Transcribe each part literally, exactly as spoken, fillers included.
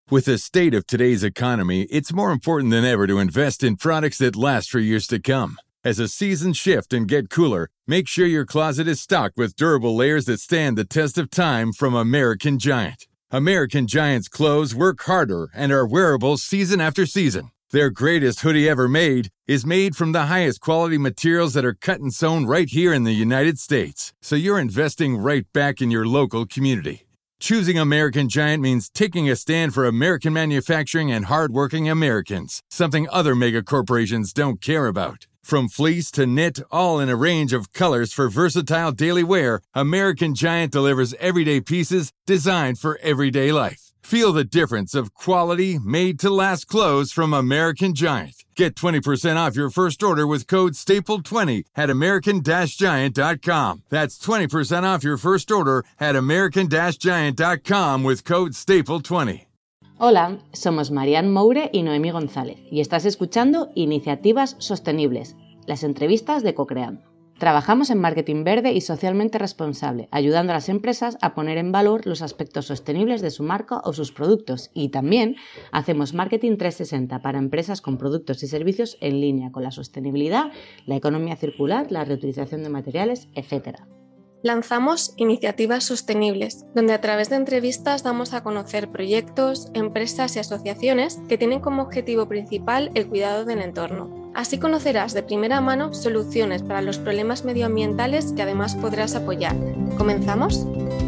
With the state of today's economy, it's more important than ever to invest in products that last for years to come. As the seasons shift and get cooler, make sure your closet is stocked with durable layers that stand the test of time from American Giant. American Giant's clothes work harder and are wearable season after season. Their greatest hoodie ever made is made from the highest quality materials that are cut and sewn right here in the United States. So you're investing right back in your local community. Choosing American Giant means taking a stand for American manufacturing and hardworking Americans, something other mega corporations don't care about. From fleece to knit, all in a range of colors for versatile daily wear, American Giant delivers everyday pieces designed for everyday life. Feel the difference of quality, made-to-last clothes from American Giant. Get twenty percent off your first order with code staple twenty at american giant dot com. That's twenty percent off your first order at american giant dot com with code staple twenty. Hola, somos Marian Moure y Noemí González y estás escuchando Iniciativas Sostenibles, las entrevistas de Co-Creando. Trabajamos en marketing verde y socialmente responsable, ayudando a las empresas a poner en valor los aspectos sostenibles de su marca o sus productos, y también hacemos marketing trescientos sesenta para empresas con productos y servicios en línea con la sostenibilidad, la economía circular, la reutilización de materiales, etcétera. Lanzamos Iniciativas Sostenibles, donde a través de entrevistas damos a conocer proyectos, empresas y asociaciones que tienen como objetivo principal el cuidado del entorno. Así conocerás de primera mano soluciones para los problemas medioambientales que además podrás apoyar. ¿Comenzamos?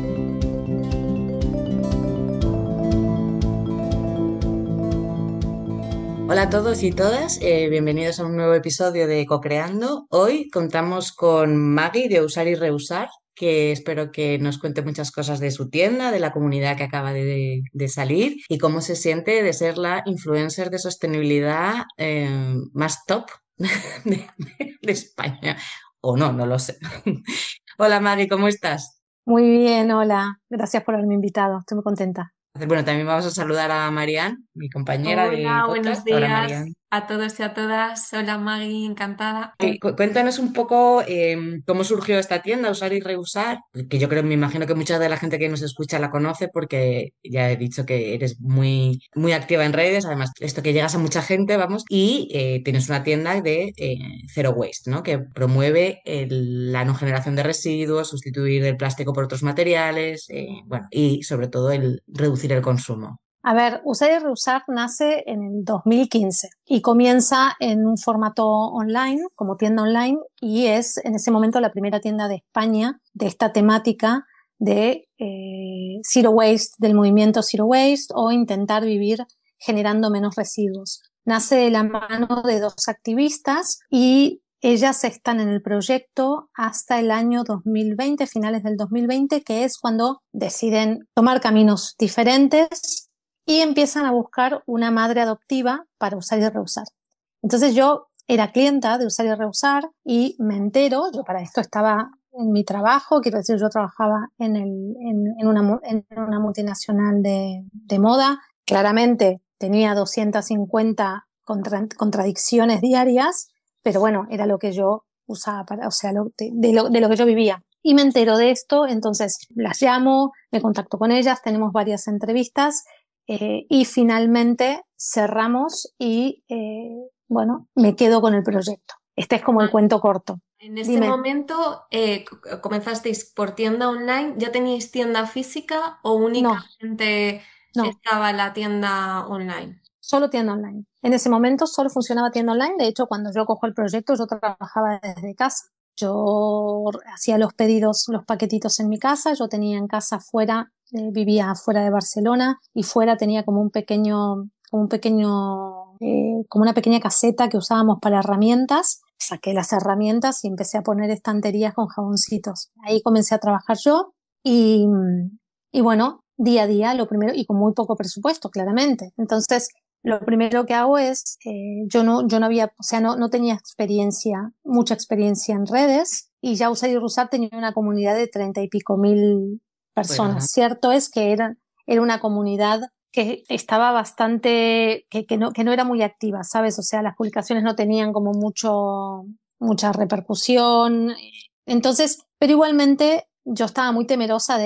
Hola a todos y todas, eh, bienvenidos a un nuevo episodio de Co-Creando. Hoy contamos con Maggie de Usar y Reusar, que espero que nos cuente muchas cosas de su tienda, de la comunidad que acaba de, de salir y cómo se siente de ser la influencer de sostenibilidad eh, más top de, de España. O no, no lo sé. Hola Maggie, ¿cómo estás? Muy bien, hola. Gracias por haberme invitado. Estoy muy contenta. Bueno, también vamos a saludar a Marian, mi compañera de Hola, podcast. buenos días Hola, Marian. a todos y a todas. Hola Maggie, encantada. Sí, cu- cuéntanos un poco eh, cómo surgió esta tienda, Usar y Reusar, que yo creo, me imagino que mucha de la gente que nos escucha la conoce porque ya he dicho que eres muy, muy activa en redes, además esto que llegas a mucha gente, vamos, y eh, tienes una tienda de eh, Zero Waste, ¿no? Que promueve el- la no generación de residuos, sustituir el plástico por otros materiales, eh, bueno, y sobre todo el reducir el consumo. A ver, Usar y Reusar nace en el dos mil quince y comienza en un formato online, como tienda online, y es en ese momento la primera tienda de España de esta temática de eh, Zero Waste, del movimiento Zero Waste, o intentar vivir generando menos residuos. Nace de la mano de dos activistas y ellas están en el proyecto hasta el año dos mil veinte, finales del dos mil veinte, que es cuando deciden tomar caminos diferentes y empiezan a buscar una madre adoptiva para Usar y Reusar. Entonces yo era clienta de Usar y Reusar y me entero, yo para esto estaba en mi trabajo, quiero decir, yo trabajaba en, el, en, en, una, en una multinacional de, de moda, claramente tenía doscientas cincuenta contra, contradicciones diarias, pero bueno, era lo que yo usaba, para, o sea, lo, de, de, lo, de lo que yo vivía. Y me entero de esto, entonces las llamo, me contacto con ellas, tenemos varias entrevistas, Eh, y finalmente cerramos y, eh, bueno, me quedo con el proyecto. Este es como el cuento corto. En ese Dime. momento eh, c- comenzasteis por tienda online. ¿Ya teníais tienda física o únicamente No, no, estaba la tienda online? solo tienda online. En ese momento solo funcionaba tienda online. De hecho, cuando yo cojo el proyecto, yo trabajaba desde casa. Yo hacía los pedidos, los paquetitos en mi casa. Yo tenía en casa fuera, eh, vivía fuera de Barcelona y fuera tenía como un pequeño, como un pequeño, eh, como una pequeña caseta que usábamos para herramientas. Saqué las herramientas y empecé a poner estanterías con jaboncitos. Ahí comencé a trabajar yo y, y bueno, día a día lo primero, y con muy poco presupuesto, claramente. Entonces, lo primero que hago es, eh, yo no, yo no había, o sea, no, no tenía experiencia, mucha experiencia en redes, y ya Usar y Reusar tenía una comunidad de treinta y pico mil personas. Bueno. Cierto es que era, era una comunidad que estaba bastante, que, que no, que no era muy activa, ¿sabes? O sea, las publicaciones no tenían como mucho, mucha repercusión. Entonces, pero igualmente yo estaba muy temerosa de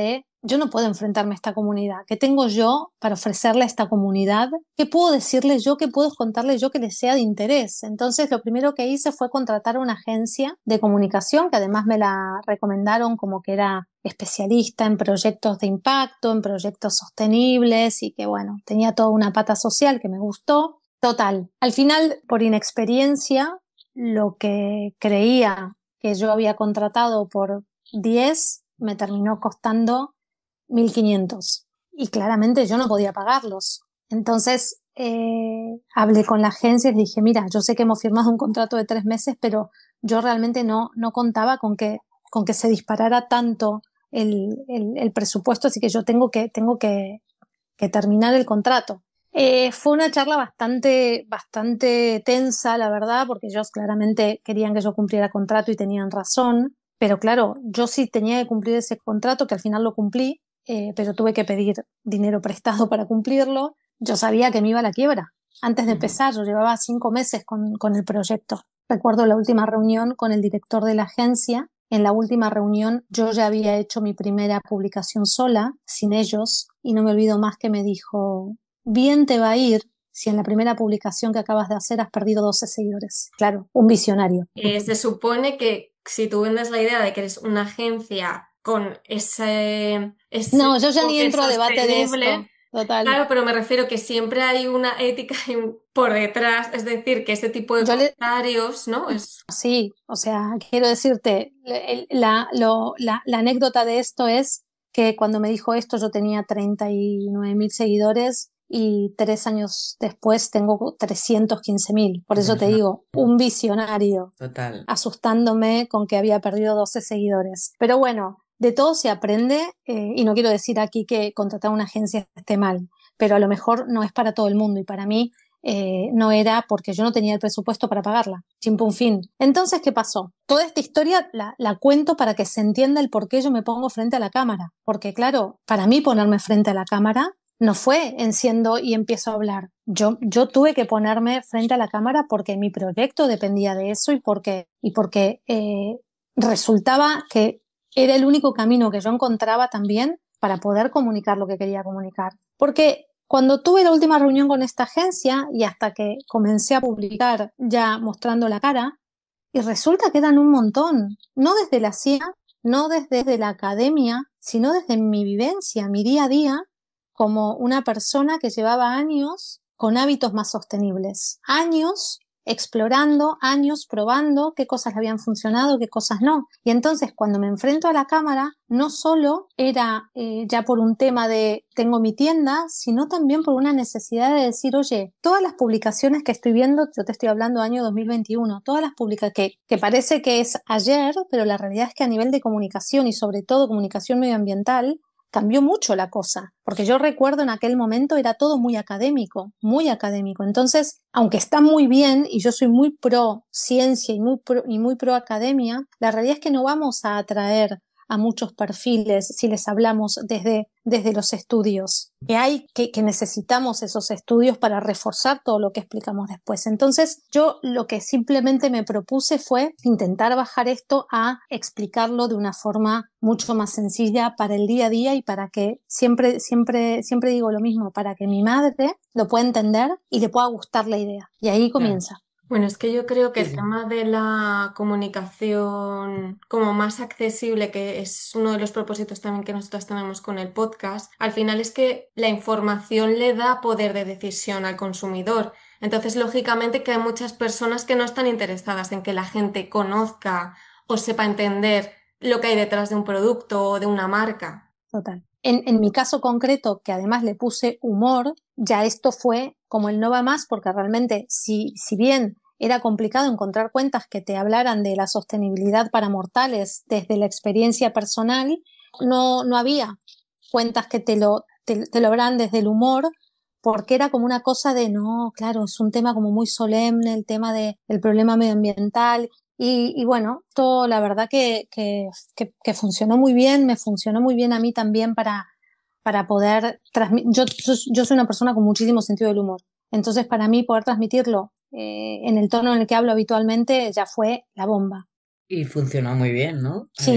yo no puedo enfrentarme a esta comunidad. ¿Qué tengo yo para ofrecerle a esta comunidad? ¿Qué puedo decirle yo? ¿Qué puedo contarle yo que les sea de interés? Entonces, lo primero que hice fue contratar a una agencia de comunicación, que además me la recomendaron como que era especialista en proyectos de impacto, en proyectos sostenibles y que, bueno, tenía toda una pata social que me gustó. Total, al final, por inexperiencia, lo que creía que yo había contratado por diez me terminó costando mil quinientos y claramente yo no podía pagarlos. Entonces eh, hablé con la agencia y les dije, mira, yo sé que hemos firmado un contrato de tres meses, pero yo realmente no, no contaba con que, con que se disparara tanto el, el, el presupuesto, así que yo tengo que, tengo que, que terminar el contrato. Eh, fue una charla bastante, bastante tensa, la verdad, porque ellos claramente querían que yo cumpliera contrato y tenían razón, pero claro, yo sí tenía que cumplir ese contrato, que al final lo cumplí, eh, pero tuve que pedir dinero prestado para cumplirlo. Yo sabía que me iba a la quiebra. Antes de empezar, yo llevaba cinco meses con, con el proyecto. Recuerdo la última reunión con el director de la agencia. En la última reunión yo ya había hecho mi primera publicación sola, sin ellos, y no me olvido más que me dijo, bien te va a ir si en la primera publicación que acabas de hacer has perdido doce seguidores. Claro, un visionario. Eh, se supone que si tú vendes la idea de que eres una agencia con ese, ese no, yo ya ni enfoque entro a debate de sostenible, esto. Total. claro, pero me refiero que siempre hay una ética por detrás, es decir, que este tipo de Yo le... comentarios, ¿no? Es... Sí, o sea, quiero decirte, la, lo, la, la anécdota de esto es que cuando me dijo esto yo tenía treinta y nueve mil seguidores y tres años después tengo trescientos quince mil. Por eso te digo, un visionario. Total. Asustándome con que había perdido doce seguidores. Pero bueno, de todo se aprende eh, y no quiero decir aquí que contratar una agencia esté mal, pero a lo mejor no es para todo el mundo y para mí eh, no era porque yo no tenía el presupuesto para pagarla. Chimpum fin. Entonces, ¿qué pasó? Toda esta historia la, la cuento para que se entienda el por qué yo me pongo frente a la cámara. Porque claro, para mí ponerme frente a la cámara no fue enciendo y empiezo a hablar. Yo, yo tuve que ponerme frente a la cámara porque mi proyecto dependía de eso y porque, y porque eh, resultaba que era el único camino que yo encontraba también para poder comunicar lo que quería comunicar. Porque cuando tuve la última reunión con esta agencia y hasta que comencé a publicar ya mostrando la cara, y resulta que eran un montón, no desde la C I A, no desde, desde la academia, sino desde mi vivencia, mi día a día, como una persona que llevaba años con hábitos más sostenibles, años explorando, años probando qué cosas le habían funcionado, qué cosas no. Y entonces cuando me enfrento a la cámara, no solo era eh, ya por un tema de tengo mi tienda, sino también por una necesidad de decir, oye, todas las publicaciones que estoy viendo, yo te estoy hablando año dos mil veintiuno, todas las publicaciones que, que parece que es ayer, pero la realidad es que a nivel de comunicación y sobre todo comunicación medioambiental, cambió mucho la cosa, porque yo recuerdo en aquel momento era todo muy académico, muy académico. Entonces, aunque está muy bien y yo soy muy pro ciencia y muy pro, y muy pro academia, la realidad es que no vamos a atraer a muchos perfiles si les hablamos desde, desde los estudios, que hay, que, que necesitamos esos estudios para reforzar todo lo que explicamos después. Entonces, yo lo que simplemente me propuse fue intentar bajar esto a explicarlo de una forma mucho más sencilla para el día a día y para que siempre, siempre, siempre digo lo mismo, para que mi madre lo pueda entender y le pueda gustar la idea. Y ahí comienza. Bueno, es que yo creo que el tema de la comunicación como más accesible, que es uno de los propósitos también que nosotros tenemos con el podcast, al final es que la información le da poder de decisión al consumidor. Entonces, lógicamente que hay muchas personas que no están interesadas en que la gente conozca o sepa entender lo que hay detrás de un producto o de una marca. Total. En, en mi caso concreto, que además le puse humor, ya esto fue como el no va más, porque realmente si, si bien era complicado encontrar cuentas que te hablaran de la sostenibilidad para mortales desde la experiencia personal, no, no había cuentas que te lo, te, te lo hablaran desde el humor, porque era como una cosa de, no, claro, es un tema como muy solemne, el tema de, del problema medioambiental. Y, y bueno, todo la verdad que, que, que, que funcionó muy bien, me funcionó muy bien a mí también para, para poder transmitir. Yo, yo, yo soy una persona con muchísimo sentido del humor, entonces para mí poder transmitirlo eh, en el tono en el que hablo habitualmente ya fue la bomba. Y funcionó muy bien, ¿no? Sí, Además.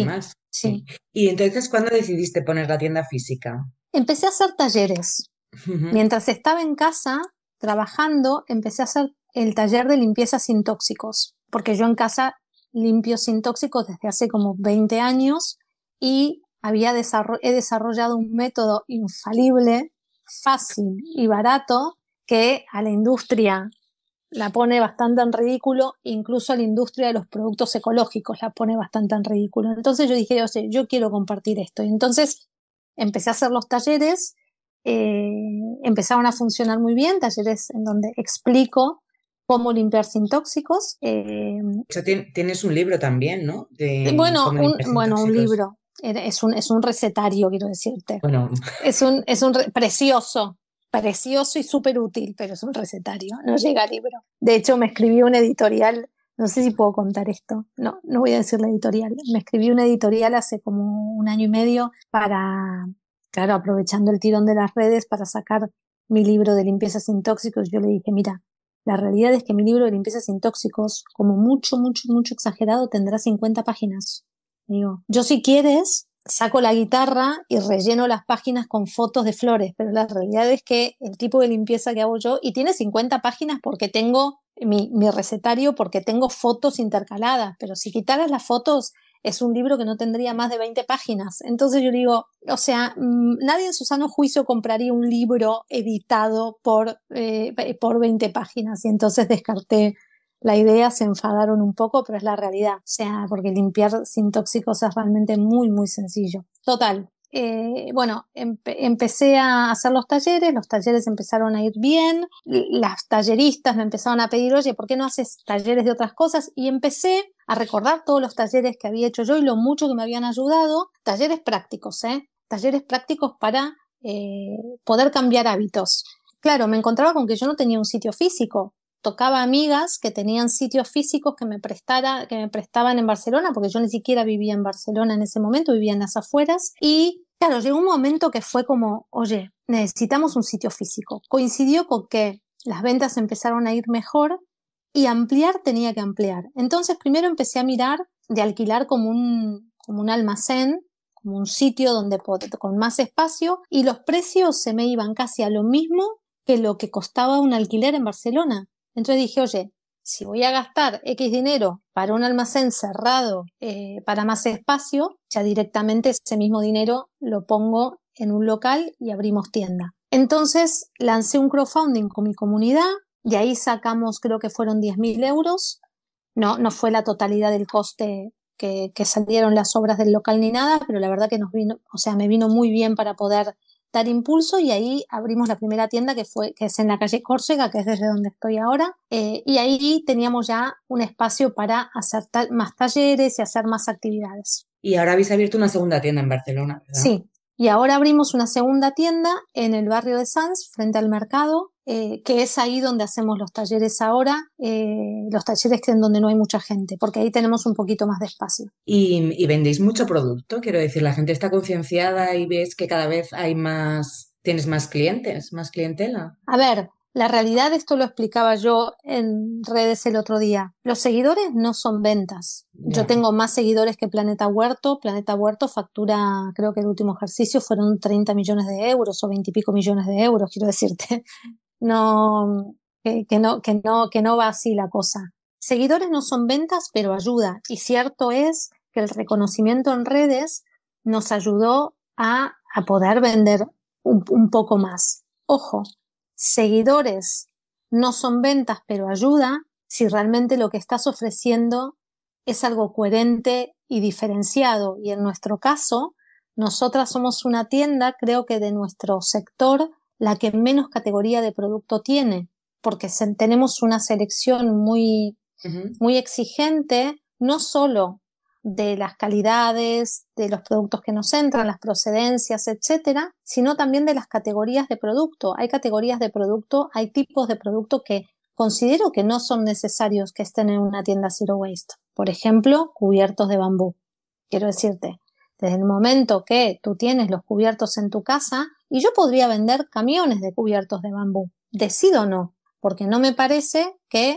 Sí. Y entonces, ¿cuándo decidiste poner la tienda física? Empecé a hacer talleres. Ujú. Mientras estaba en casa trabajando, empecé a hacer el taller de limpieza sin tóxicos, porque yo en casa limpio sin tóxicos desde hace como veinte años y había desarroll- he desarrollado un método infalible, fácil y barato que a la industria la pone bastante en ridículo, incluso a la industria de los productos ecológicos la pone bastante en ridículo. Entonces yo dije, oye, yo quiero compartir esto. Y entonces empecé a hacer los talleres, eh, empezaron a funcionar muy bien, talleres en donde explico cómo limpiar sin tóxicos. Eh, De hecho, tien- tienes un libro también, ¿no? De bueno, cómo un, limpiar sin bueno, un tóxicos. libro, es un, es un recetario, quiero decirte. Bueno, Es un, es un re- precioso, precioso y súper útil, pero es un recetario, no llega a libro. De hecho, me escribí un editorial, no sé si puedo contar esto, no, no voy a decir la editorial. Me escribí un editorial hace como un año y medio para, claro, aprovechando el tirón de las redes para sacar mi libro de limpieza sin tóxicos. Yo le dije, mira, la realidad es que mi libro de limpieza sin tóxicos, como mucho, mucho, mucho exagerado, tendrá cincuenta páginas. Digo, yo si quieres, saco la guitarra y relleno las páginas con fotos de flores, pero la realidad es que el tipo de limpieza que hago yo, y tiene cincuenta páginas porque tengo mi, mi recetario, porque tengo fotos intercaladas, pero si quitaras las fotos, es un libro que no tendría más de veinte páginas. Entonces yo digo, o sea, mmm, nadie en su sano juicio compraría un libro editado por, eh, por veinte páginas, y entonces descarté la idea, se enfadaron un poco, pero es la realidad. O sea, porque limpiar sin tóxicos es realmente muy, muy sencillo. Total. Eh, bueno, empe- empecé a hacer los talleres, los talleres empezaron a ir bien, las talleristas me empezaron a pedir, oye, ¿por qué no haces talleres de otras cosas? Y empecé a recordar todos los talleres que había hecho yo y lo mucho que me habían ayudado, talleres prácticos, ¿eh? Talleres prácticos para eh, poder cambiar hábitos. Claro, me encontraba con que yo no tenía un sitio físico. Tocaba amigas que tenían sitios físicos que me prestara, que me prestaban en Barcelona, porque yo ni siquiera vivía en Barcelona en ese momento, vivía en las afueras. Y claro, llegó un momento que fue como, oye, necesitamos un sitio físico. Coincidió con que las ventas empezaron a ir mejor y ampliar tenía que ampliar. Entonces primero empecé a mirar de alquilar como un, como un almacén, como un sitio donde con más espacio, y los precios se me iban casi a lo mismo que lo que costaba un alquiler en Barcelona. Entonces dije, oye, si voy a gastar X dinero para un almacén cerrado, eh, para más espacio, ya directamente ese mismo dinero lo pongo en un local y abrimos tienda. Entonces lancé un crowdfunding con mi comunidad, de ahí sacamos, creo que fueron diez mil euros, no, no fue la totalidad del coste que, que salieron las obras del local ni nada, pero la verdad que nos vino, o sea, me vino muy bien para poder dar impulso, y ahí abrimos la primera tienda que fue que es en la calle Córcega, que es desde donde estoy ahora, eh, y ahí teníamos ya un espacio para hacer ta- más talleres y hacer más actividades. y ahora habéis abierto una segunda tienda en Barcelona, ¿verdad? Sí, y ahora abrimos una segunda tienda en el barrio de Sants, frente al mercado, eh, que es ahí donde hacemos los talleres ahora, eh, los talleres que en donde no hay mucha gente, porque ahí tenemos un poquito más de espacio. Y, y vendéis mucho producto, quiero decir, la gente está concienciada y ves que cada vez hay más, tienes más clientes, más clientela. A ver, la realidad, esto lo explicaba yo en redes el otro día. Los seguidores no son ventas. Yo Ya. tengo más seguidores que Planeta Huerto. Planeta Huerto factura, creo que el último ejercicio fueron treinta millones de euros o veinte y pico millones de euros, quiero decirte. No, que, que no, que no, que no va así la cosa. Seguidores no son ventas, pero ayuda. Y cierto es que el reconocimiento en redes nos ayudó a, a poder vender un, un poco más. Ojo, seguidores no son ventas, pero ayuda si realmente lo que estás ofreciendo es algo coherente y diferenciado. Y en nuestro caso, nosotras somos una tienda, creo que de nuestro sector, la que menos categoría de producto tiene, porque se, tenemos una selección muy, Ujú. muy exigente, no solo de las calidades, de los productos que nos entran, las procedencias, etcétera, sino también de las categorías de producto. Hay categorías de producto, hay tipos de producto que considero que no son necesarios que estén en una tienda Zero Waste. Por ejemplo, cubiertos de bambú. Quiero decirte, desde el momento que tú tienes los cubiertos en tu casa, y yo podría vender camiones de cubiertos de bambú, decido no, porque no me parece que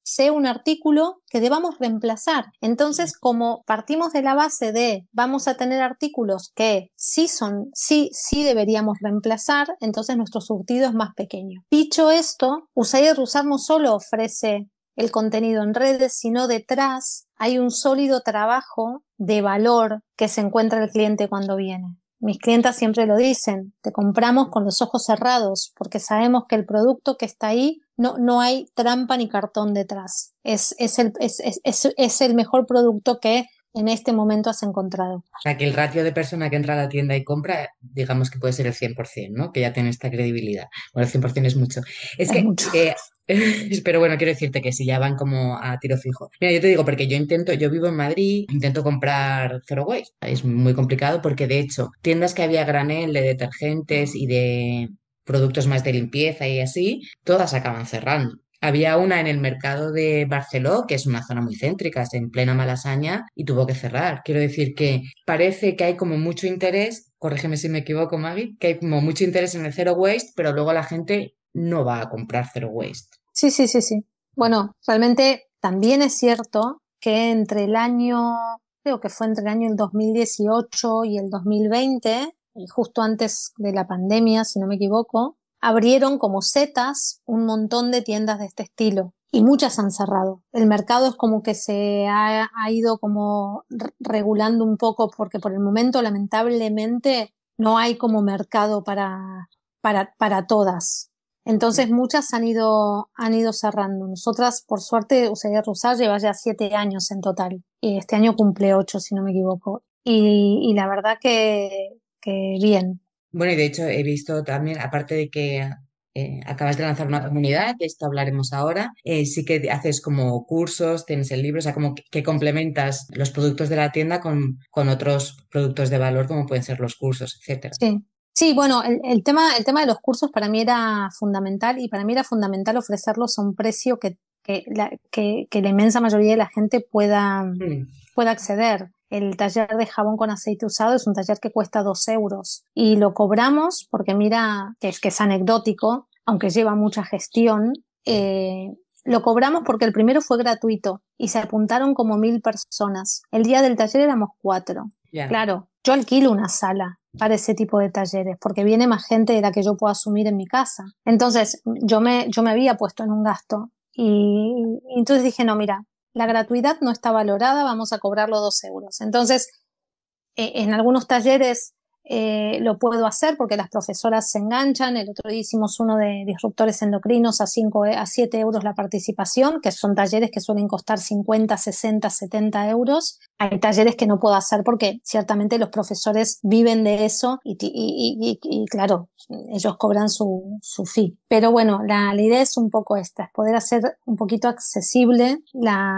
sea un artículo que debamos reemplazar. Entonces, como partimos de la base de vamos a tener artículos que sí son, sí, sí deberíamos reemplazar, entonces nuestro surtido es más pequeño. Dicho esto, Usaid de Rusar no solo ofrece el contenido en redes, sino detrás hay un sólido trabajo de valor que se encuentra el cliente cuando viene. Mis clientas siempre lo dicen, te compramos con los ojos cerrados porque sabemos que el producto que está ahí no, no hay trampa ni cartón detrás. Es, es, el, es, es, es, es el mejor producto que en este momento has encontrado. O sea, que el ratio de persona que entra a la tienda y compra, digamos que puede ser el cien por ciento, ¿no? Que ya tiene esta credibilidad. Bueno, el cien por ciento es mucho. Es, Es que, mucho. eh, pero bueno, quiero decirte que si ya van como a tiro fijo. Mira, yo te digo, porque yo intento, yo vivo en Madrid, intento comprar zero waste. Es muy complicado porque, de hecho, tiendas que había granel de detergentes y de productos más de limpieza y así, todas acaban cerrando. Había una en el mercado de Barceló, que es una zona muy céntrica, es en plena Malasaña, y tuvo que cerrar. Quiero decir que parece que hay como mucho interés, corrígeme si me equivoco, Maggie, que hay como mucho interés en el zero waste, pero luego la gente no va a comprar zero waste. Sí, sí, sí, sí. Bueno, realmente también es cierto que entre el año, creo que fue entre el año el dos mil dieciocho y el dos mil veinte, y justo antes de la pandemia, si no me equivoco, abrieron como setas un montón de tiendas de este estilo y muchas han cerrado. El mercado es como que se ha, ha ido como re- regulando un poco porque por el momento lamentablemente no hay como mercado para, para, para todas. Entonces muchas han ido, han ido cerrando. Nosotras, por suerte, Usaid de Rusar lleva ya siete años en total. Y este año cumple ocho, si no me equivoco. Y, y la verdad que, que bien. Bueno, y de hecho he visto también, aparte de que eh, acabas de lanzar una comunidad, de esto hablaremos ahora, eh, sí que haces como cursos, tienes el libro, o sea, como que, que complementas los productos de la tienda con, con otros productos de valor como pueden ser los cursos, etcétera. Sí. Sí, bueno, el, el tema, el tema de los cursos para mí era fundamental y para mí era fundamental ofrecerlos a un precio que, que, la, que, que la inmensa mayoría de la gente pueda, Mm. pueda acceder. El taller de jabón con aceite usado es un taller que cuesta dos euros y lo cobramos porque mira, que es que es anecdótico, aunque lleva mucha gestión, eh, lo cobramos porque el primero fue gratuito y se apuntaron como mil personas. El día del taller éramos cuatro. Ya. Claro, yo alquilo una sala para ese tipo de talleres porque viene más gente de la que yo puedo asumir en mi casa. Entonces yo me, yo me había puesto en un gasto y, y entonces dije, no, mira, la gratuidad no está valorada, vamos a cobrarlo dos euros. Entonces, eh, en algunos talleres eh, lo puedo hacer porque las profesoras se enganchan. El otro día hicimos uno de disruptores endocrinos a, cinco, a siete euros la participación, que son talleres que suelen costar cincuenta, sesenta, setenta euros. Hay talleres que no puedo hacer porque ciertamente los profesores viven de eso y, y, y, y, y claro, ellos cobran su, su fee. Pero bueno, la, la idea es un poco esta, es poder hacer un poquito accesible la,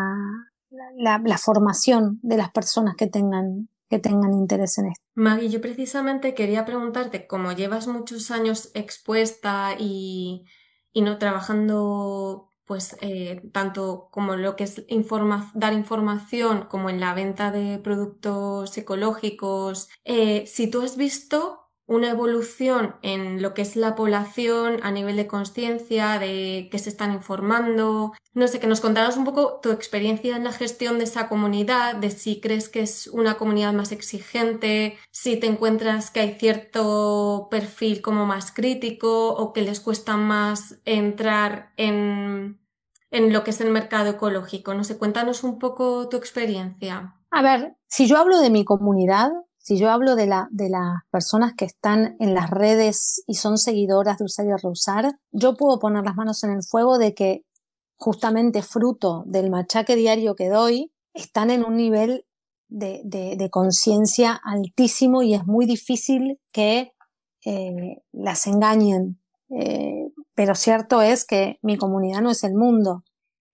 la, la formación de las personas que tengan que tengan interés en esto. Maggie, yo precisamente quería preguntarte, como llevas muchos años expuesta y, y no trabajando pues eh, tanto como lo que es informa- dar información como en la venta de productos ecológicos, eh, si tú has visto una evolución en lo que es la población a nivel de conciencia, de que se están informando. No sé, que nos contaras un poco tu experiencia en la gestión de esa comunidad, de si crees que es una comunidad más exigente, si te encuentras que hay cierto perfil como más crítico o que les cuesta más entrar en, en lo que es el mercado ecológico. No sé, cuéntanos un poco tu experiencia. A ver, si yo hablo de mi comunidad, si yo hablo de, la, de las personas que están en las redes y son seguidoras de Usar y Reusar, yo puedo poner las manos en el fuego de que justamente fruto del machaque diario que doy, están en un nivel de, de, de conciencia altísimo y es muy difícil que eh, las engañen. Eh, pero cierto es que mi comunidad no es el mundo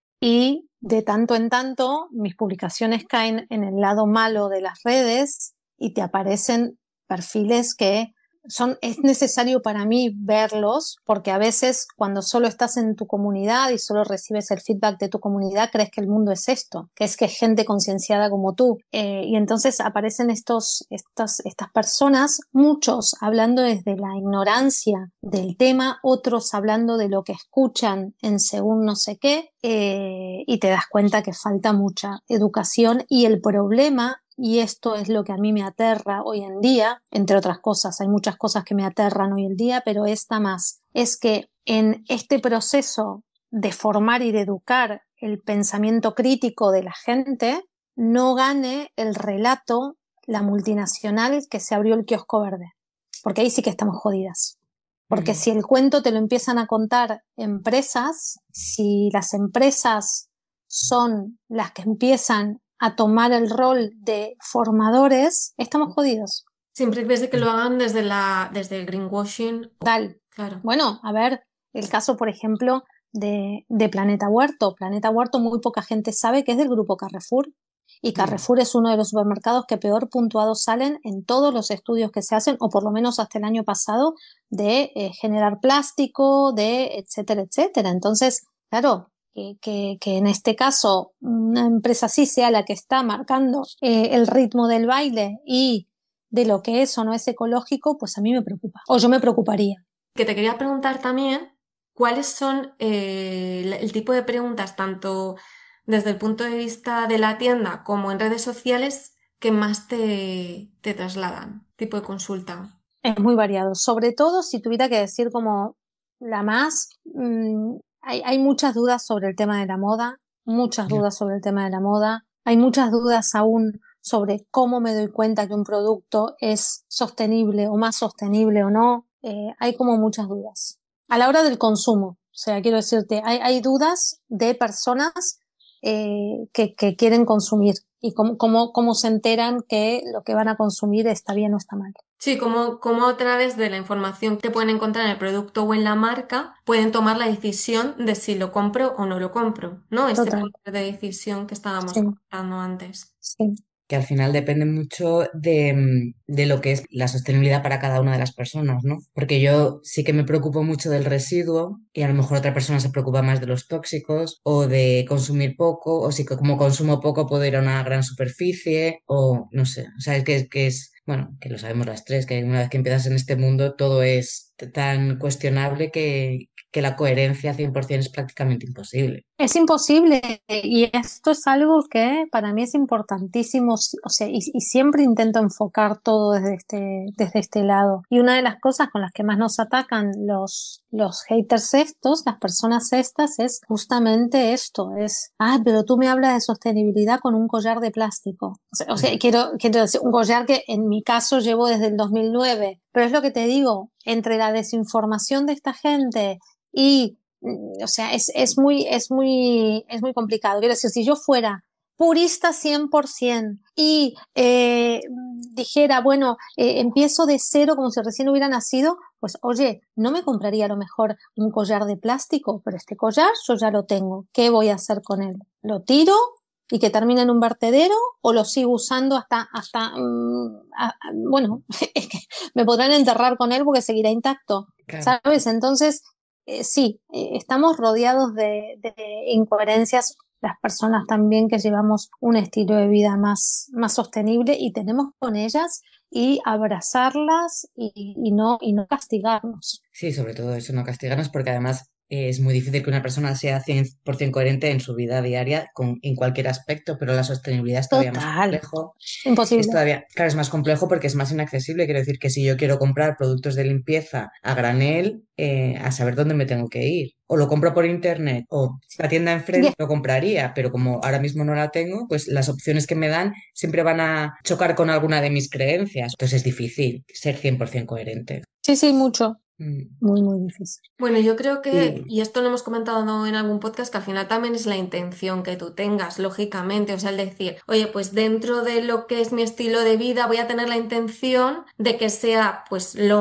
y de tanto en tanto mis publicaciones caen en el lado malo de las redes y te aparecen perfiles que son, es necesario para mí verlos, porque a veces cuando solo estás en tu comunidad y solo recibes el feedback de tu comunidad, crees que el mundo es esto, que es que es gente concienciada como tú. Eh, y entonces aparecen estos, estas, estas personas, muchos hablando desde la ignorancia del tema, otros hablando de lo que escuchan en según no sé qué, eh, y te das cuenta que falta mucha educación. Y el problema, y esto es lo que a mí me aterra hoy en día, entre otras cosas, hay muchas cosas que me aterran hoy en día, pero esta más, es que en este proceso de formar y de educar el pensamiento crítico de la gente, no gane el relato la multinacional que se abrió el kiosco verde, porque ahí sí que estamos jodidas. Porque si el cuento te lo empiezan a contar empresas, si las empresas son las que empiezan a tomar el rol de formadores, estamos jodidos. Siempre ves que lo hagan desde, la, desde el greenwashing. Tal. Claro. Bueno, a ver, el caso, por ejemplo, de, de Planeta Huerto. Planeta Huerto muy poca gente sabe que es del grupo Carrefour. Y Carrefour mm. es uno de los supermercados que peor puntuados salen en todos los estudios que se hacen, o por lo menos hasta el año pasado, de eh, generar plástico, de etcétera, etcétera. Entonces, claro, que, que, que en este caso una empresa así sea la que está marcando eh, el ritmo del baile y de lo que es o no es ecológico, pues a mí me preocupa, o yo me preocuparía. Que te quería preguntar también, ¿cuáles son eh, el tipo de preguntas, tanto desde el punto de vista de la tienda como en redes sociales, que más te, te trasladan? Tipo de consulta. Es muy variado, sobre todo si tuviera que decir como la más, mmm, hay, hay muchas dudas sobre el tema de la moda, muchas dudas sobre el tema de la moda, hay muchas dudas aún sobre cómo me doy cuenta que un producto es sostenible o más sostenible o no, eh, hay como muchas dudas. A la hora del consumo, o sea, quiero decirte, hay, hay dudas de personas eh, que, que quieren consumir y cómo, cómo, cómo se enteran que lo que van a consumir está bien o está mal. Sí, como, como a través de la información que pueden encontrar en el producto o en la marca, pueden tomar la decisión de si lo compro o no lo compro, ¿no? Este poder de decisión que estábamos sí. comentando antes. Sí. Que al final depende mucho de, de lo que es la sostenibilidad para cada una de las personas, ¿no? Porque yo sí que me preocupo mucho del residuo y a lo mejor otra persona se preocupa más de los tóxicos o de consumir poco, o si como consumo poco puedo ir a una gran superficie o no sé, o sea, es que, que es, bueno, que lo sabemos las tres, que una vez que empiezas en este mundo todo es tan cuestionable que, que la coherencia cien por ciento es prácticamente imposible. Es imposible y esto es algo que para mí es importantísimo, o sea, y, y siempre intento enfocar todo desde este, desde este lado. Y una de las cosas con las que más nos atacan los, los haters estos, las personas estas, es justamente esto, es, ah, pero tú me hablas de sostenibilidad con un collar de plástico. O sea, o sea quiero, quiero decir, un collar que en mi caso llevo desde el dos mil nueve, pero es lo que te digo, entre la desinformación de esta gente y o sea, es, es muy, es muy, es muy complicado. Quiero decir, si yo fuera purista cien por ciento y eh, dijera, bueno, eh, empiezo de cero como si recién hubiera nacido, pues oye, no me compraría a lo mejor un collar de plástico, pero este collar yo ya lo tengo. ¿Qué voy a hacer con él? ¿Lo tiro y que termine en un vertedero o lo sigo usando hasta, hasta, um, a, a, bueno, es que me podrán enterrar con él porque seguirá intacto, claro. ¿Sabes? Entonces, Eh, sí, eh, estamos rodeados de, de incoherencias, las personas también que llevamos un estilo de vida más, más sostenible y tenemos con ellas y abrazarlas y, y, no, y no castigarnos. Sí, sobre todo eso, no castigarnos porque además eh, es muy difícil que una persona sea cien por ciento coherente en su vida diaria con, en cualquier aspecto, pero la sostenibilidad es todavía Total. más complejo. Imposible. Es todavía, claro, es más complejo porque es más inaccesible. Quiero decir que si yo quiero comprar productos de limpieza a granel, eh, a saber dónde me tengo que ir. O lo compro por internet o la tienda enfrente, yeah. Lo compraría, pero como ahora mismo no la tengo, pues las opciones que me dan siempre van a chocar con alguna de mis creencias. Entonces es difícil ser cien por ciento coherente. Sí, sí, mucho. Muy, muy difícil. Bueno, yo creo que, y esto lo hemos comentado en algún podcast, que al final también es la intención que tú tengas, lógicamente, o sea, el decir, oye, pues dentro de lo que es mi estilo de vida voy a tener la intención de que sea pues lo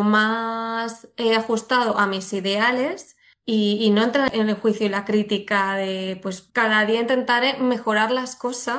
más eh, ajustado a mis ideales y, y no entrar en el juicio y la crítica de pues cada día intentaré mejorar las cosas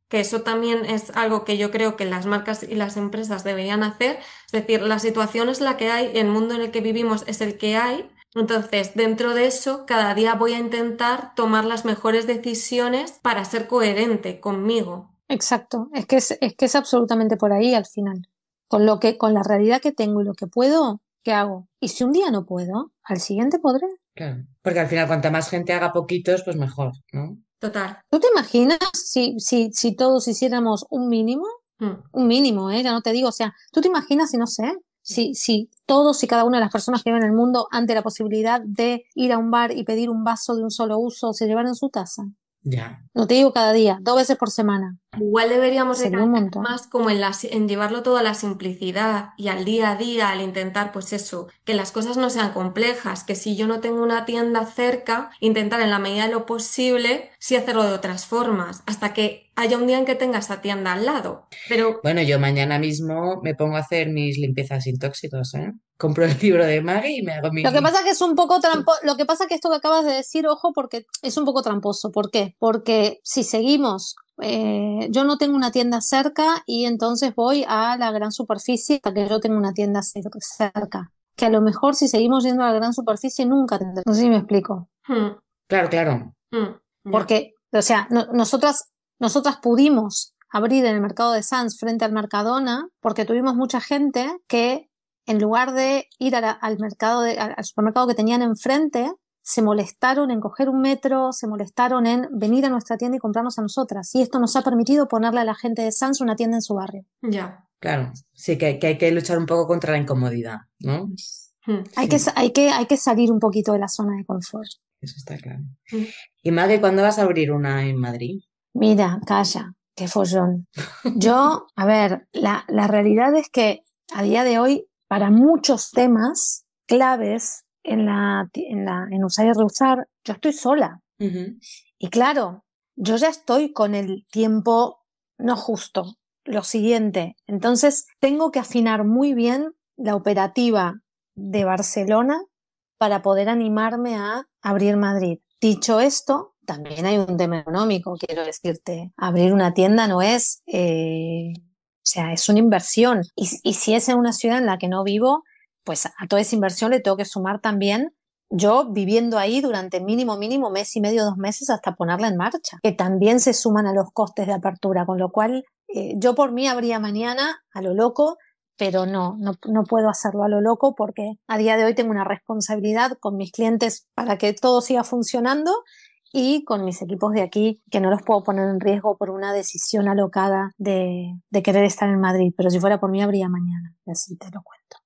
que eso también es algo que yo creo que las marcas y las empresas deberían hacer. Es decir, la situación es la que hay, el mundo en el que vivimos es el que hay. Entonces, dentro de eso, cada día voy a intentar tomar las mejores decisiones para ser coherente conmigo. Exacto, es que es, es que es absolutamente por ahí al final. Con lo que, con la realidad que tengo y lo que puedo, ¿qué hago? Y si un día no puedo, al siguiente podré. Claro, porque al final cuanta más gente haga poquitos, pues mejor, ¿no? Total. ¿Tú te imaginas si, si, si todos hiciéramos un mínimo? Mm. Un mínimo, ¿eh? Ya no te digo, o sea, ¿tú te imaginas si no sé? Si, si todos y cada una de las personas que viven en el mundo ante la posibilidad de ir a un bar y pedir un vaso de un solo uso se llevaran su taza? Ya. No te digo cada día, dos veces por semana. Igual deberíamos de Sería un caer montón. más como en, la, en llevarlo todo a la simplicidad y al día a día, al intentar, pues eso, que las cosas no sean complejas, que si yo no tengo una tienda cerca, intentar en la medida de lo posible sí hacerlo de otras formas, hasta que haya un día en que tenga esa tienda al lado. Pero Bueno, yo mañana mismo me pongo a hacer mis limpiezas sin tóxicos, ¿eh? Compro el libro de Maggie y me hago mi... Lo que pasa es que es un poco tramposo, lo que pasa es que esto que acabas de decir, ojo, porque es un poco tramposo. ¿Por qué? Porque si seguimos, eh, yo no tengo una tienda cerca y entonces voy a la gran superficie hasta que yo tengo una tienda cerca. Que a lo mejor si seguimos yendo a la gran superficie nunca tendremos. No sé si me explico. hmm, Claro, claro. hmm, ya. Porque, o sea, no, nosotras, nosotras pudimos abrir en el mercado de Sanz frente al Mercadona porque tuvimos mucha gente que en lugar de ir a la, al mercado de, al supermercado que tenían enfrente, se molestaron en coger un metro, se molestaron en venir a nuestra tienda y comprarnos a nosotras. Y esto nos ha permitido ponerle a la gente de Sanz una tienda en su barrio. Ya. Claro, sí que, que hay que luchar un poco contra la incomodidad, ¿no? Hmm, Hay, Sí, que, hay, que, hay que salir un poquito de la zona de confort. eso está claro. hmm. Y Maggie, ¿cuándo vas a abrir una en Madrid? Mira, calla, qué follón. Yo, a ver, la, la realidad es que a día de hoy, para muchos temas claves en, la, en, la, en usar y reusar, yo estoy sola. Uh-huh. Y claro, yo ya estoy con el tiempo no justo. Lo siguiente, entonces tengo que afinar muy bien la operativa de Barcelona para poder animarme a abrir Madrid. Dicho esto, también hay un tema económico, quiero decirte. Abrir una tienda no es, eh, o sea, es una inversión. Y, y si es en una ciudad en la que no vivo, pues a toda esa inversión le tengo que sumar también yo viviendo ahí durante mínimo, mínimo mes y medio, dos meses hasta ponerla en marcha, que también se suman a los costes de apertura, con lo cual eh, yo por mí abría mañana a lo loco, pero no, no, no puedo hacerlo a lo loco porque a día de hoy tengo una responsabilidad con mis clientes para que todo siga funcionando y con mis equipos de aquí que no los puedo poner en riesgo por una decisión alocada de, de querer estar en Madrid, pero si fuera por mí abría mañana, así te lo cuento.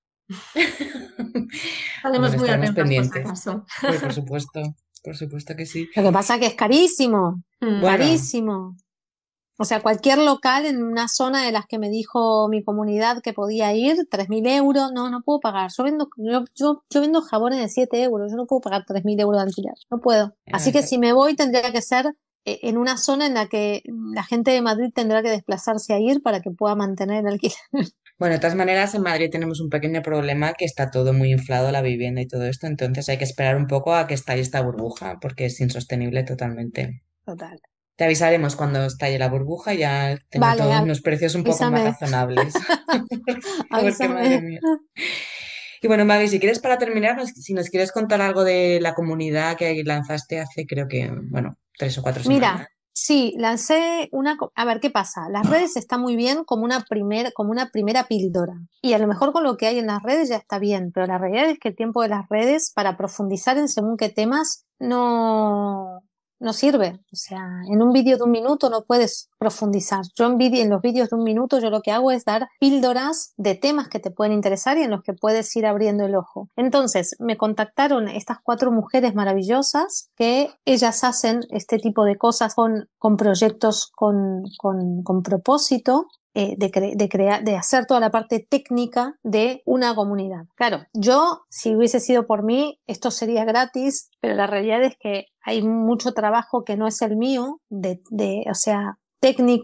Estaremos Bueno, muy estaremos atentos pendientes. por si acaso. Pues por supuesto, por supuesto que sí. Lo que pasa es que es carísimo, Mm. Bueno, carísimo. O sea, cualquier local en una zona de las que me dijo mi comunidad que podía ir, tres mil euros, no, no puedo pagar. Yo vendo, yo, yo, yo vendo jabones de siete euros, yo no puedo pagar tres mil euros de alquiler, no puedo. Así que si me voy tendría que ser eh, en una zona en la que la gente de Madrid tendrá que desplazarse a ir para que pueda mantener el alquiler. bueno, de todas maneras, en Madrid tenemos un pequeño problema que está todo muy inflado, la vivienda y todo esto, entonces hay que esperar un poco a que estalle esta burbuja, porque es insostenible totalmente. Total. Te avisaremos cuando estalle la burbuja y ya tener Vale, todos unos precios un poco más avísame. razonables. Porque madre Avísame. mía. Y bueno, Maggie, si quieres para terminar, nos- si nos quieres contar algo de la comunidad que lanzaste hace, creo que, bueno, tres o cuatro semanas. Mira, sí, lancé una... co- A ver, ¿qué pasa? Las redes están muy bien como una, primer, como una primera píldora. Y a lo mejor con lo que hay en las redes ya está bien, pero la realidad es que el tiempo de las redes para profundizar en según qué temas no, no sirve. O sea, en un vídeo de un minuto no puedes profundizar. Yo en, vídeo, en los vídeos de un minuto yo lo que hago es dar píldoras de temas que te pueden interesar y en los que puedes ir abriendo el ojo. Entonces, me contactaron estas cuatro mujeres maravillosas que ellas hacen este tipo de cosas con, con proyectos con, con, con propósito. Eh, de, cre de, crear, de hacer toda la parte técnica de una comunidad. Claro, yo, si hubiese sido por mí, esto sería gratis, pero la realidad es que hay mucho trabajo que no es el mío, de, de, o sea, técnico,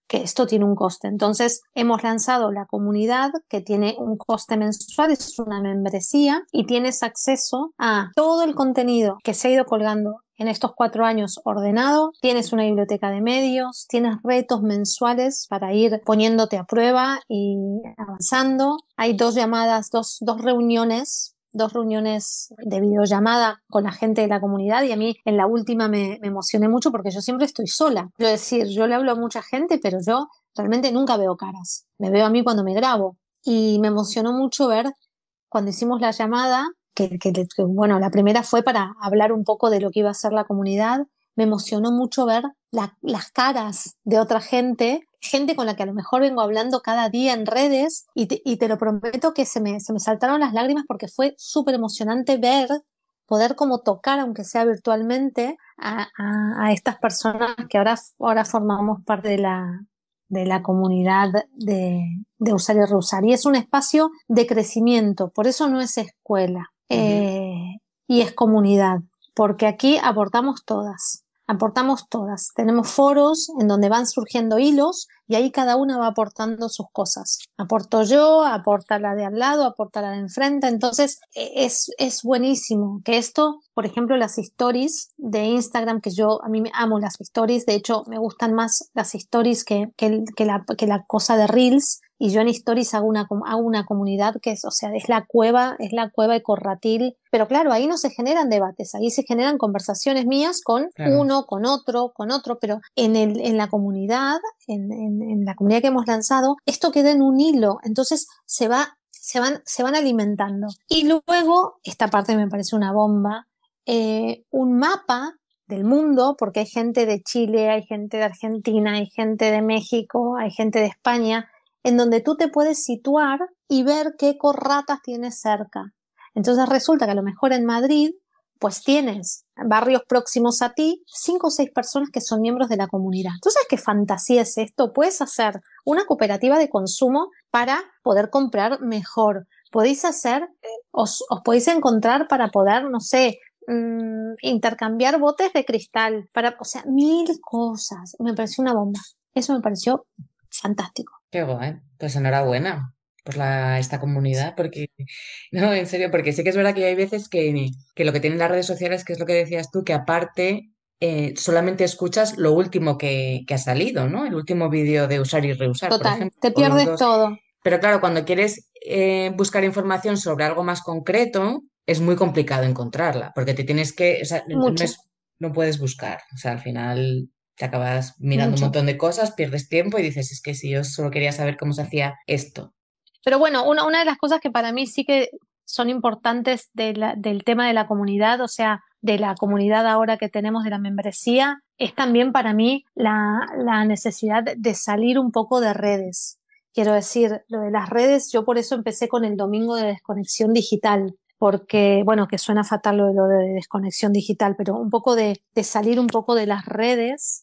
que esto tiene un coste. Entonces hemos lanzado la comunidad, que tiene un coste mensual, es una membresía y tienes acceso a todo el contenido que se ha ido colgando en estos cuatro años ordenado. Tienes una biblioteca de medios, tienes retos mensuales para ir poniéndote a prueba y avanzando. Hay dos llamadas, dos, dos reuniones dos reuniones de videollamada con la gente de la comunidad, y a mí en la última me, me emocioné mucho porque yo siempre estoy sola. Yo decir, yo le hablo a mucha gente, pero yo realmente nunca veo caras. Me veo a mí cuando me grabo. Y me emocionó mucho ver cuando hicimos la llamada, que, que, que bueno, la primera fue para hablar un poco de lo que iba a ser la comunidad. Me emocionó mucho ver la, las caras de otra gente, gente con la que a lo mejor vengo hablando cada día en redes, y te, y te lo prometo que se me, se me saltaron las lágrimas porque fue súper emocionante ver, poder como tocar, aunque sea virtualmente, a, a, a estas personas que ahora, ahora formamos parte de la, de la comunidad de, de Usar y Reusar. Y es un espacio de crecimiento, por eso no es escuela, uh-huh. eh, y es comunidad, porque aquí aportamos todas. Aportamos todas. Tenemos foros en donde van surgiendo hilos y ahí cada una va aportando sus cosas. Aporto yo, aporta la de al lado, aporta la de enfrente. Entonces es, es buenísimo que esto, por ejemplo, las stories de Instagram, que yo, a mí me amo las stories, de hecho me gustan más las stories que, que, que, la, que la cosa de Reels. Y yo en Stories hago una, hago una comunidad que es, o sea, es la cueva, es la cueva ecorratil. Pero claro, ahí no se generan debates, ahí se generan conversaciones mías con claro. uno, con otro, con otro, pero en el, en la comunidad, en, en, en la comunidad que hemos lanzado, esto queda en un hilo, entonces se va, se van, se van alimentando. Y luego, esta parte me parece una bomba, eh, un mapa del mundo, porque hay gente de Chile, hay gente de Argentina, hay gente de México, hay gente de España, en donde tú te puedes situar y ver qué ecorratas tienes cerca. Entonces resulta que a lo mejor en Madrid, pues tienes barrios próximos a ti, cinco o seis personas que son miembros de la comunidad. ¿Tú sabes qué fantasía es esto? Puedes hacer una cooperativa de consumo para poder comprar mejor. Podéis hacer, os, os podéis encontrar para poder, no sé, mmm, intercambiar botes de cristal, para, o sea, mil cosas. Me pareció una bomba. Eso me pareció fantástico. Qué guay, pues enhorabuena por la, esta comunidad, porque, no, en serio, porque sí que es verdad que hay veces que, que lo que tienen las redes sociales, que es lo que decías tú, que aparte eh, solamente escuchas lo último que, que ha salido, ¿no? El último vídeo de Usar y Reusar, Total, por ejemplo. te pierdes todo. Pero claro, cuando quieres eh, buscar información sobre algo más concreto, es muy complicado encontrarla, porque te tienes que, o sea, no, es, no puedes buscar, o sea, al final te acabas mirando Mucho. un montón de cosas, pierdes tiempo y dices, es que si yo solo quería saber cómo se hacía esto. Pero bueno, una, una de las cosas que para mí sí que son importantes de la, del tema de la comunidad, o sea, de la comunidad ahora que tenemos de la membresía, es también para mí la, la necesidad de salir un poco de redes. Quiero decir, lo de las redes, yo por eso empecé con el domingo de desconexión digital, porque, bueno, que suena fatal lo de, lo de desconexión digital, pero un poco de, de salir un poco de las redes,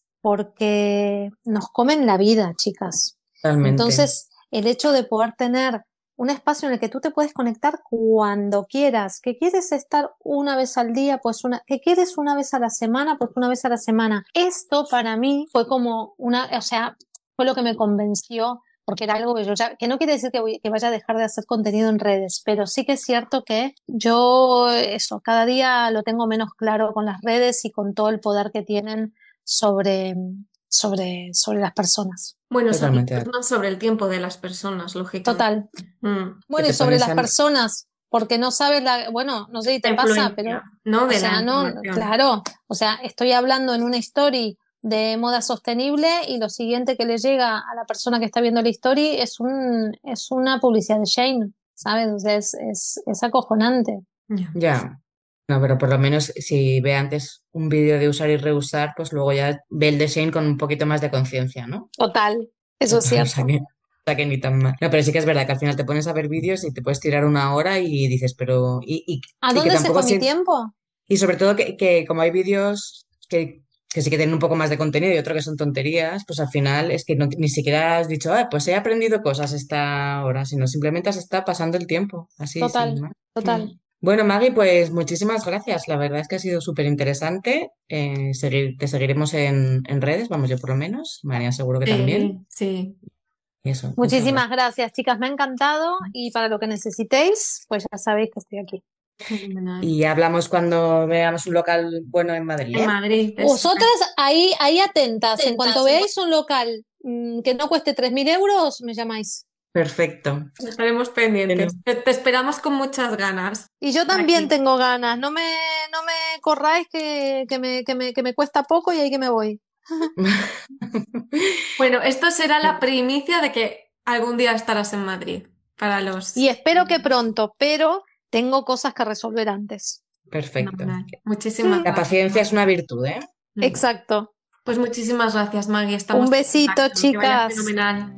porque nos comen la vida, chicas. Realmente. Entonces, el hecho de poder tener un espacio en el que tú te puedes conectar cuando quieras, que quieres estar una vez al día, pues una, que quieres una vez a la semana, pues una vez a la semana. Esto para mí fue como una, o sea, fue lo que me convenció, porque era algo que yo ya, que no quiere decir que, voy, que vaya a dejar de hacer contenido en redes, pero sí que es cierto que yo, eso, cada día lo tengo menos claro con las redes y con todo el poder que tienen sobre, sobre, sobre las personas. Bueno, sobre, más sobre el tiempo de las personas, lógicamente. Total. Mm. Bueno, y sobre las a... personas, porque no sabes la, bueno, no sé si te la pasa, pero, ¿no? De o sea, no, claro, o sea, estoy hablando en una story de moda sostenible y lo siguiente que le llega a la persona que está viendo la story es un, es una publicidad de Shein, ¿sabes? O sea, es, es, es acojonante. Ya. Yeah. No, pero por lo menos si ve antes un vídeo de Usar y Reusar, pues luego ya ve el de Shein con un poquito más de conciencia, ¿no? Total, eso es cierto. O sea que, o sea que ni tan mal. No, pero sí que es verdad que al final te pones a ver vídeos y te puedes tirar una hora y dices, pero... Y, y, ¿A y dónde que se fue si... mi tiempo? Y sobre todo que, que como hay vídeos que, que sí que tienen un poco más de contenido y otro que son tonterías, pues al final es que no, ni siquiera has dicho, ah, pues he aprendido cosas esta hora, sino simplemente has estado pasando el tiempo, así. Total, sin más. total. Bueno, Maggie, pues muchísimas gracias. La verdad es que ha sido súper interesante. Eh, seguir, te seguiremos en, en redes, vamos, yo por lo menos. María seguro que también. Sí, sí. Y eso, muchas Muchísimas gracias. gracias, chicas, me ha encantado y para lo que necesitéis, pues ya sabéis que estoy aquí. Fenomenal. Y hablamos cuando veamos un local bueno en Madrid, En ¿eh? Madrid. eso. Vosotras ahí, ahí atentas, en cuanto veáis un local mm, que no cueste tres mil euros, me llamáis. Perfecto. Estaremos pendientes. Bueno. Te, te esperamos con muchas ganas. Y yo también Aquí. tengo ganas, no me, no me corráis que, que, me, que, me, que me cuesta poco y ahí que me voy. Bueno, esto será la primicia de que algún día estarás en Madrid para los... Y espero que pronto, pero tengo cosas que resolver antes. Perfecto. Fenomenal. Muchísimas La gracias. paciencia es una virtud, ¿eh? Mm. Exacto. Pues muchísimas gracias, Maggie. Estamos Un besito, en contacto. Que vaya chicas. fenomenal.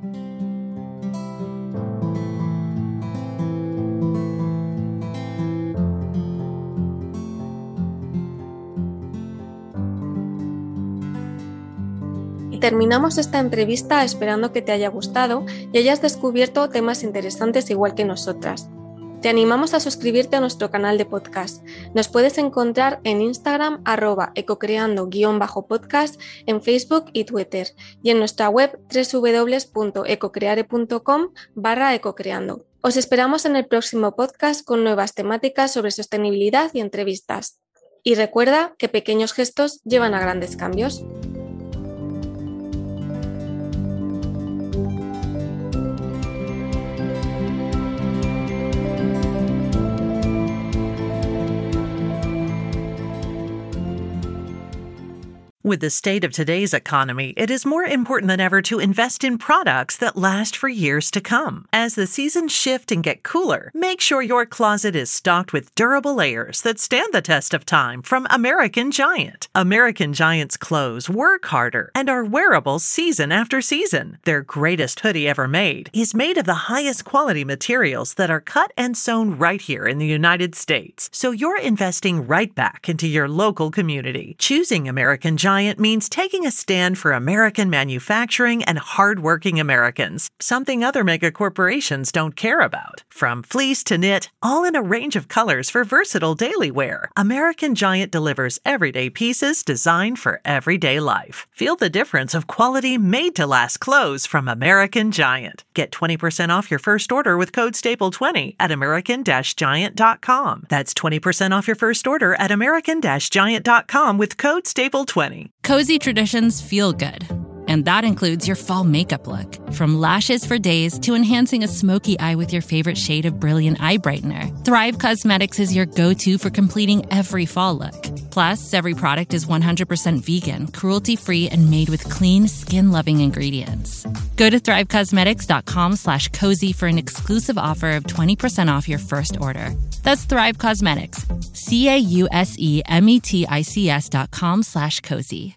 Y terminamos esta entrevista esperando que te haya gustado y hayas descubierto temas interesantes igual que nosotras. Te animamos a suscribirte a nuestro canal de podcast. Nos puedes encontrar en Instagram arroba ecocreando-podcast, en Facebook y Twitter y en nuestra web doble u doble u doble u punto ecocreare punto com barra ecocreando. Os esperamos en el próximo podcast con nuevas temáticas sobre sostenibilidad y entrevistas. Y recuerda que pequeños gestos llevan a grandes cambios. With the state of today's economy, it is more important than ever to invest in products that last for years to come. As the seasons shift and get cooler, make sure your closet is stocked with durable layers that stand the test of time from American Giant. American Giant's clothes work harder and are wearable season after season. Their greatest hoodie ever made is made of the highest quality materials that are cut and sewn right here in the United States. So you're investing right back into your local community. Choosing American Giant means taking a stand for American manufacturing and hardworking Americans, something other mega corporations don't care about. From fleece to knit, all in a range of colors for versatile daily wear, American Giant delivers everyday pieces designed for everyday life. Feel the difference of quality made-to-last clothes from American Giant. Get twenty percent off your first order with code staple twenty at american giant dot com. That's twenty percent off your first order at american giant dot com with code staple twenty. Cozy traditions feel good, and that includes your fall makeup look. From lashes for days to enhancing a smoky eye with your favorite shade of brilliant eye brightener, Thrive Causemetics is your go-to for completing every fall look. Plus, every product is one hundred percent vegan, cruelty-free, and made with clean, skin-loving ingredients. Go to thrive cosmetics dot com slash cozy for an exclusive offer of twenty percent off your first order. That's Thrive Causemetics, C A U S E M E T I C S dot com slash cozy.